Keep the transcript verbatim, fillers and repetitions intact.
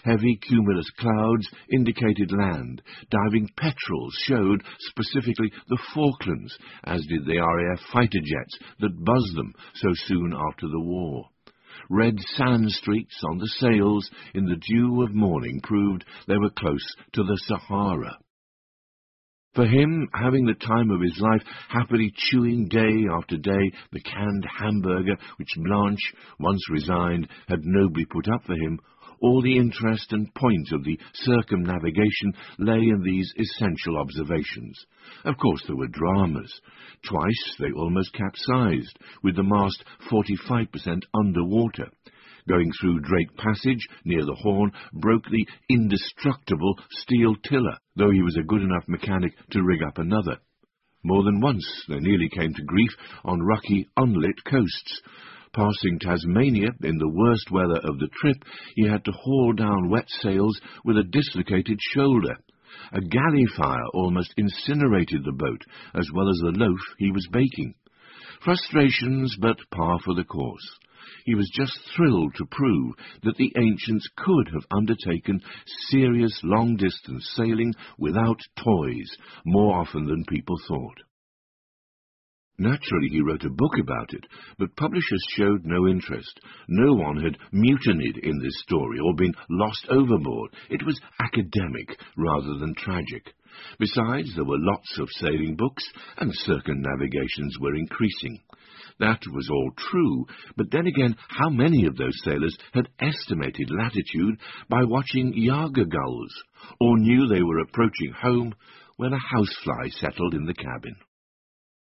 Heavy cumulus clouds indicated land. Diving petrels showed specifically the Falklands, as did the R A F fighter jets that buzzed them so soon after the war. Red sand streaks on the sails in the dew of morning proved they were close to the Sahara. For him, having the time of his life, happily chewing day after day the canned hamburger which Blanche, once resigned, had nobly put up for him, all the interest and point of the circumnavigation lay in these essential observations. Of course there were dramas. Twice they almost capsized, with the mast forty-five percent under water. Going through Drake Passage, near the Horn, broke the indestructible steel tiller, though he was a good enough mechanic to rig up another. More than once they nearly came to grief on rocky, unlit coasts. Passing Tasmania, in the worst weather of the trip, he had to haul down wet sails with a dislocated shoulder. A galley fire almost incinerated the boat, as well as the loaf he was baking. Frustrations, but par for the course. He was just thrilled to prove that the ancients could have undertaken serious long-distance sailing without toys more often than people thought. Naturally, he wrote a book about it, but publishers showed no interest. No one had mutinied in this story or been lost overboard. It was academic rather than tragic. Besides, there were lots of sailing books, and circumnavigations were increasing. That was all true, but then again, how many of those sailors had estimated latitude by watching Jager gulls, or knew they were approaching home when a housefly settled in the cabin?